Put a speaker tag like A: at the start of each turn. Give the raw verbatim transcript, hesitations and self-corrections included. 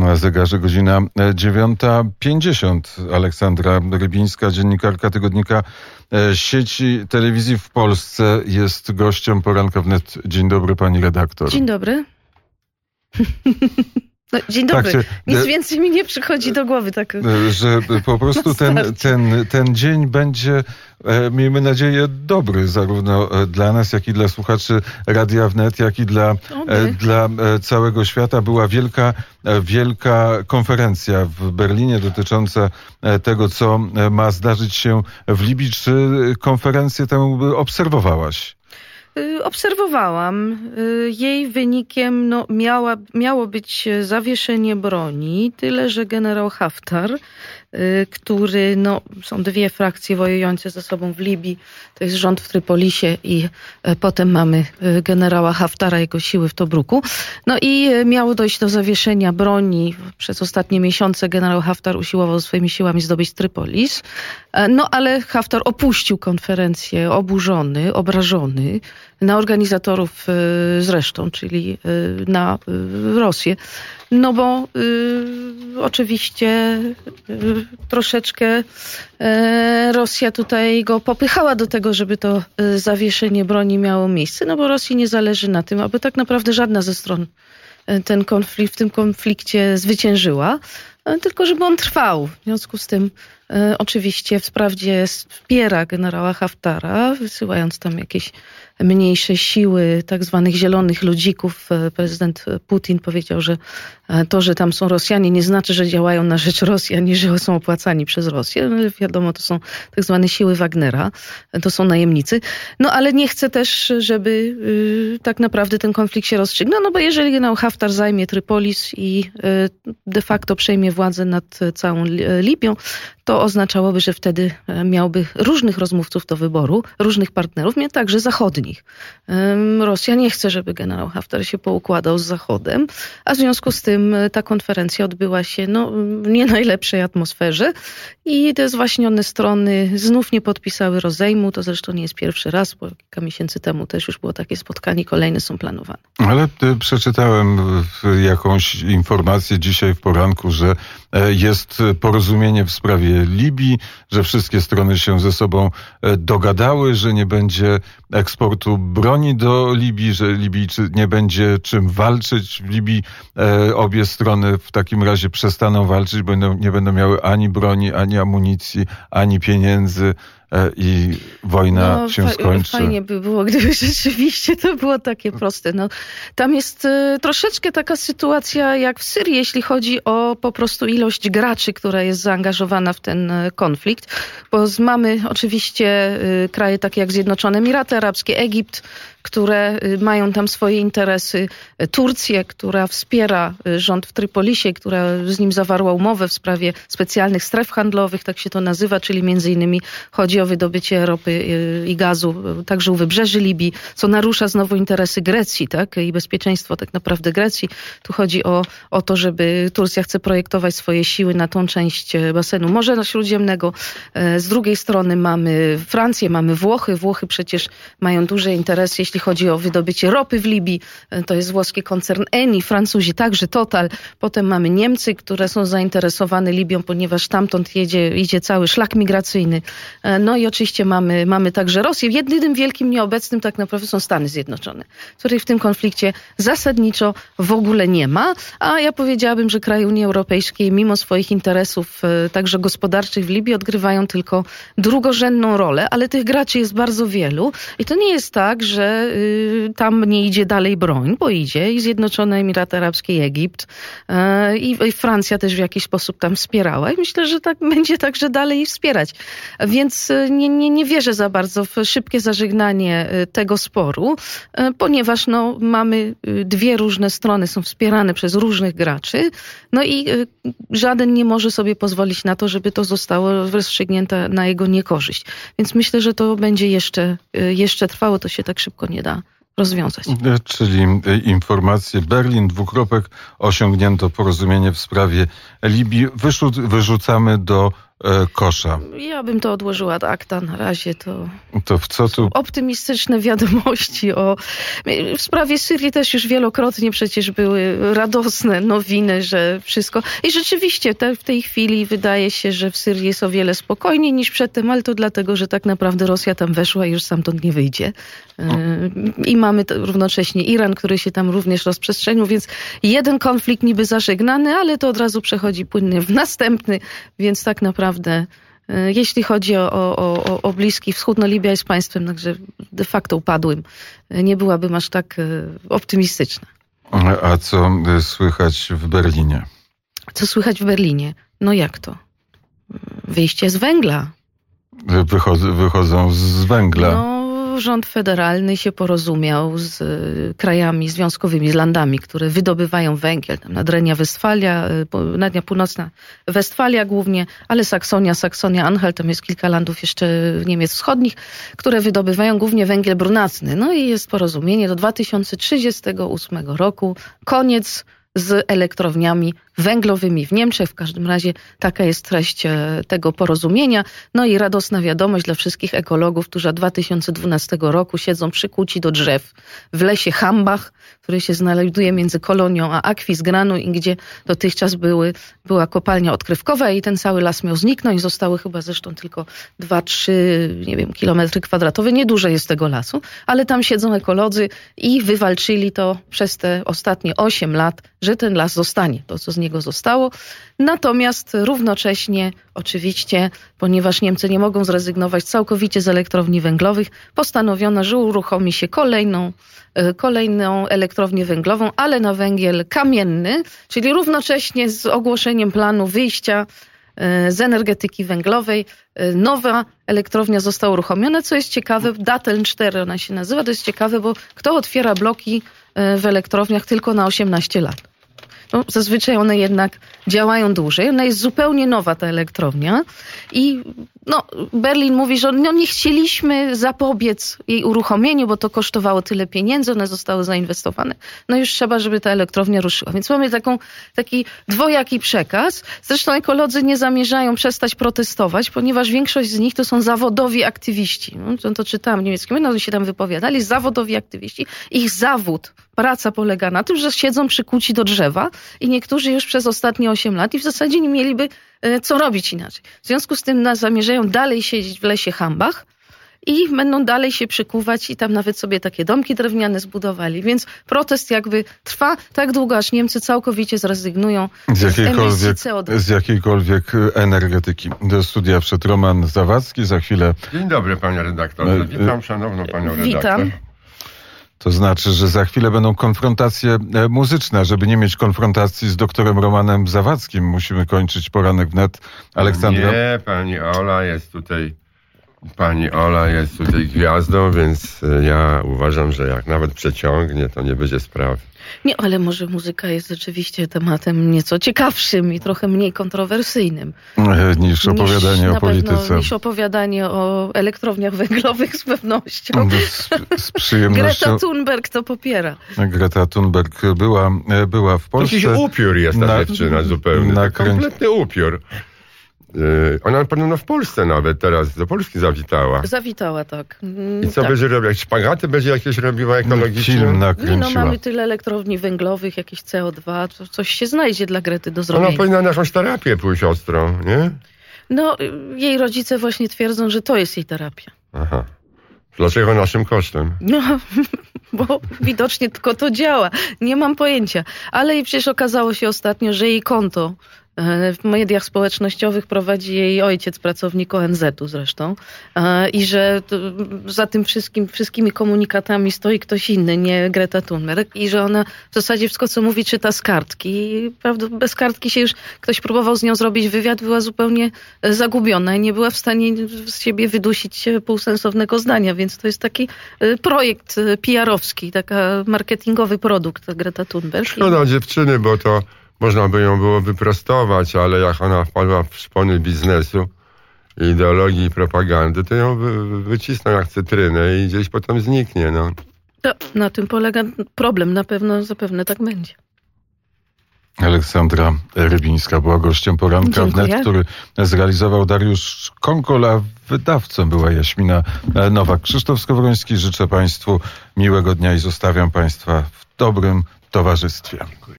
A: Na zegarze godzina dziewiąta pięćdziesiąt. Aleksandra Rybińska, dziennikarka tygodnika sieci telewizji w Polsce, jest gościem Poranka Wnet. Dzień dobry, pani redaktor.
B: Dzień dobry. No, dzień dobry. Tak się, Nic więcej mi nie przychodzi do głowy. Tak,
A: że po prostu ten, ten, ten dzień będzie, miejmy nadzieję, dobry zarówno dla nas, jak i dla słuchaczy Radia Wnet, jak i dla, dla całego świata. Była wielka, wielka konferencja w Berlinie dotycząca tego, co ma zdarzyć się w Libii. Czy konferencję tę obserwowałaś?
B: Obserwowałam. Jej wynikiem no, miała, miało być zawieszenie broni, tyle że generał Haftar, który, no, są dwie frakcje wojujące ze sobą w Libii, to jest rząd w Trypolisie i potem mamy generała Haftara, jego siły w Tobruku. No i miało dojść do zawieszenia broni. Przez ostatnie miesiące generał Haftar usiłował swoimi siłami zdobyć Trypolis. No ale Haftar opuścił konferencję oburzony, obrażony na organizatorów zresztą, czyli na Rosję. No bo y, oczywiście y, troszeczkę y, Rosja tutaj go popychała do tego, żeby to y, zawieszenie broni miało miejsce, no bo Rosji nie zależy na tym, aby tak naprawdę żadna ze stron y, ten konflikt, w tym konflikcie zwyciężyła, y, tylko żeby on trwał. W związku z tym y, oczywiście wprawdzie wspiera generała Haftara, wysyłając tam jakieś mniejsze siły tak zwanych zielonych ludzików. Prezydent Putin powiedział, że to, że tam są Rosjanie, nie znaczy, że działają na rzecz Rosji, ani że są opłacani przez Rosję. No, wiadomo, to są tak zwane siły Wagnera, to są najemnicy. No ale nie chce też, żeby y, tak naprawdę ten konflikt się rozstrzygnął, no bo jeżeli generał Haftar zajmie Trypolis i y, de facto przejmie władzę nad całą Libią, to oznaczałoby, że wtedy miałby różnych rozmówców do wyboru, różnych partnerów, nie także zachodnich. Rosja nie chce, żeby generał Haftar się poukładał z Zachodem, a w związku z tym ta konferencja odbyła się no, w nie najlepszej atmosferze i te zwaśnione strony znów nie podpisały rozejmu. To zresztą nie jest pierwszy raz, bo kilka miesięcy temu też już było takie spotkanie, kolejne są planowane.
A: Ale przeczytałem jakąś informację dzisiaj w poranku, że jest porozumienie w sprawie Libii, że wszystkie strony się ze sobą dogadały, że nie będzie eksportu broni do Libii, że Libijczy nie będzie czym walczyć w Libii. Obie strony w takim razie przestaną walczyć, bo nie będą miały ani broni, ani amunicji, ani pieniędzy i wojna no, się fa- skończy.
B: Fajnie by było, gdyby rzeczywiście to było takie proste. No, tam jest y, troszeczkę taka sytuacja jak w Syrii, jeśli chodzi o po prostu ilość graczy, która jest zaangażowana w ten y, konflikt, bo z, mamy oczywiście y, kraje takie jak Zjednoczone Emiraty Arabskie, Egipt, które y, mają tam swoje interesy, y, Turcję, która wspiera y, rząd w Trypolisie, która z nim zawarła umowę w sprawie specjalnych stref handlowych, tak się to nazywa, czyli między innymi chodzi o wydobycie ropy i gazu także u wybrzeży Libii, co narusza znowu interesy Grecji, tak? I bezpieczeństwo tak naprawdę Grecji. Tu chodzi o, o to, żeby Turcja chce projektować swoje siły na tą część basenu Morza Śródziemnego. Z drugiej strony mamy Francję, mamy Włochy. Włochy przecież mają duże interesy, jeśli chodzi o wydobycie ropy w Libii. To jest włoski koncern Eni, Francuzi także Total. Potem mamy Niemcy, które są zainteresowane Libią, ponieważ tamtąd jedzie, idzie cały szlak migracyjny. No i oczywiście mamy, mamy także Rosję. Jedynym wielkim nieobecnym tak naprawdę są Stany Zjednoczone, których w tym konflikcie zasadniczo w ogóle nie ma. A ja powiedziałabym, że kraje Unii Europejskiej mimo swoich interesów także gospodarczych w Libii odgrywają tylko drugorzędną rolę, ale tych graczy jest bardzo wielu. I to nie jest tak, że y, tam nie idzie dalej broń, bo idzie i Zjednoczone Emiraty Arabskie, i Egipt y, i Francja też w jakiś sposób tam wspierała. I myślę, że tak będzie także dalej wspierać. Więc nie, nie, nie wierzę za bardzo w szybkie zażegnanie tego sporu, ponieważ no, mamy dwie różne strony, są wspierane przez różnych graczy, no i żaden nie może sobie pozwolić na to, żeby to zostało rozstrzygnięte na jego niekorzyść. Więc myślę, że to będzie jeszcze, jeszcze trwało, to się tak szybko nie da rozwiązać.
A: Czyli informacje Berlin, dwukropek, osiągnięto porozumienie w sprawie Libii. Wyrzu- wyrzucamy do e, kosza.
B: Ja bym to odłożyła ad acta na razie. To,
A: to w co tu...
B: Optymistyczne wiadomości o... W sprawie Syrii też już wielokrotnie przecież były radosne nowiny, że wszystko... I rzeczywiście te, w tej chwili wydaje się, że w Syrii jest o wiele spokojniej niż przedtem, ale to dlatego, że tak naprawdę Rosja tam weszła i już stamtąd nie wyjdzie. I mamy równocześnie Iran, który się tam również rozprzestrzenił, więc jeden konflikt niby zażegnany, ale to od razu przechodzi płynnie w następny, więc tak naprawdę jeśli chodzi o, o, o, o Bliski Wschód, no Libia jest państwem także de facto upadłym. Nie byłabym aż tak optymistyczna.
A: A co słychać w Berlinie?
B: Co słychać w Berlinie? No jak to? Wyjście z węgla.
A: Wychodzą, wychodzą z węgla.
B: No, rząd federalny się porozumiał z krajami związkowymi, z landami, które wydobywają węgiel. Tam Nadrenia Westfalia, Nadnia Północna Westfalia głównie, ale Saksonia, Saksonia-Anhalt, tam jest kilka landów jeszcze Niemiec Wschodnich, które wydobywają głównie węgiel brunatny. No i jest porozumienie do dwa tysiące trzydziestego ósmego roku. Koniec z elektrowniami węglowymi w Niemczech. W każdym razie taka jest treść tego porozumienia. No i radosna wiadomość dla wszystkich ekologów, którzy od dwa tysiące dwunastego roku siedzą przykuci do drzew w lesie Hambach, który się znajduje między Kolonią a Aquisgranu i gdzie dotychczas były, była kopalnia odkrywkowa i ten cały las miał zniknąć. Zostały chyba zresztą tylko dwa trzy, nie wiem, kilometry kwadratowe. Nieduże jest tego lasu, ale tam siedzą ekolodzy i wywalczyli to przez te ostatnie osiem lat, że ten las zostanie. To, co z niego zostało. Natomiast równocześnie, oczywiście, ponieważ Niemcy nie mogą zrezygnować całkowicie z elektrowni węglowych, postanowiono, że uruchomi się kolejną, kolejną elektrownię węglową, ale na węgiel kamienny, czyli równocześnie z ogłoszeniem planu wyjścia z energetyki węglowej. Nowa elektrownia została uruchomiona, co jest ciekawe, Datteln cztery ona się nazywa, to jest ciekawe, bo kto otwiera bloki w elektrowniach tylko na osiemnaście lat? No, zazwyczaj one jednak działają dłużej. Ona jest zupełnie nowa, ta elektrownia. I no, Berlin mówi, że no, nie chcieliśmy zapobiec jej uruchomieniu, bo to kosztowało tyle pieniędzy, one zostały zainwestowane. No już trzeba, żeby ta elektrownia ruszyła. Więc mamy taką, taki dwojaki przekaz. Zresztą ekolodzy nie zamierzają przestać protestować, ponieważ większość z nich to są zawodowi aktywiści. No, to, to czytałam w niemieckim, no, oni się tam wypowiadali. Zawodowi aktywiści. Ich zawód, praca polega na tym, że siedzą przykuci do drzewa i niektórzy już przez ostatnie osiem lat i w zasadzie nie mieliby co robić inaczej. W związku z tym zamierzają dalej siedzieć w lesie Hambach i będą dalej się przykuwać i tam nawet sobie takie domki drewniane zbudowali. Więc protest jakby trwa tak długo, aż Niemcy całkowicie zrezygnują z, z emisji C O dwa.
A: Z jakiejkolwiek energetyki. Do studia wszedł Roman Zawadzki. Za chwilę...
C: Dzień dobry, panie redaktorze. Witam szanowną panią redaktor.
B: Witam.
A: To znaczy, że za chwilę będą konfrontacje muzyczne. Żeby nie mieć konfrontacji z doktorem Romanem Zawadzkim, musimy kończyć poranek wnet. Aleksandra?
C: Nie, pani Ola jest tutaj, pani Ola jest tutaj gwiazdą, więc ja uważam, że jak nawet przeciągnie, to nie będzie sprawy.
B: Nie, ale może muzyka jest rzeczywiście tematem nieco ciekawszym i trochę mniej kontrowersyjnym.
A: Niż opowiadanie
B: niż,
A: o polityce.
B: Pewno, niż opowiadanie o elektrowniach węglowych z pewnością.
A: Z, z przyjemnością.
B: Greta Thunberg to popiera.
A: Greta Thunberg była, była w Polsce.
C: Jakiś upiór jest ta
A: na,
C: dziewczyna zupełnie.
A: Nakręci...
C: Kompletny upiór. Yy, ona podobno w Polsce nawet teraz do Polski zawitała.
B: Zawitała, tak.
C: I co
B: tak.
C: będzie robiła? Jak szpagaty będzie jakieś robiła ekologiczne?
A: Film
B: Nie,
A: nakręciła.
B: no mamy tyle elektrowni węglowych, jakieś C O dwa, to coś się znajdzie dla Grety do zrobienia.
C: Ona powinna na jakąś terapię pójść ostrą, nie?
B: No, jej rodzice właśnie twierdzą, że to jest jej terapia.
C: Aha. Dlaczego naszym kosztem?
B: No, bo widocznie tylko to działa. Nie mam pojęcia. Ale przecież okazało się ostatnio, że jej konto w mediach społecznościowych prowadzi jej ojciec, pracownik O N Z u zresztą. I że za tym wszystkim, wszystkimi komunikatami stoi ktoś inny, nie Greta Thunberg. I że ona w zasadzie wszystko, co mówi, czyta z kartki. I prawda, bez kartki się już ktoś próbował z nią zrobić wywiad, była zupełnie zagubiona i nie była w stanie z siebie wydusić półsensownego zdania. Więc to jest taki projekt P R-owski, taki marketingowy produkt Greta Thunberg.
C: Szkoda dziewczyny, bo to można by ją było wyprostować, ale jak ona wpadła w szpony biznesu, ideologii i propagandy, to ją wy, wycisną jak cytrynę i gdzieś potem zniknie. No.
B: To, na tym polega problem. Na pewno, zapewne tak będzie.
A: Aleksandra Rybińska była gościem poranka
B: Dziękuję.
A: wnet, który zrealizował Dariusz Konkol, a wydawcą była Jaśmina Nowak. Krzysztof Skowroński, życzę Państwu miłego dnia i zostawiam Państwa w dobrym towarzystwie.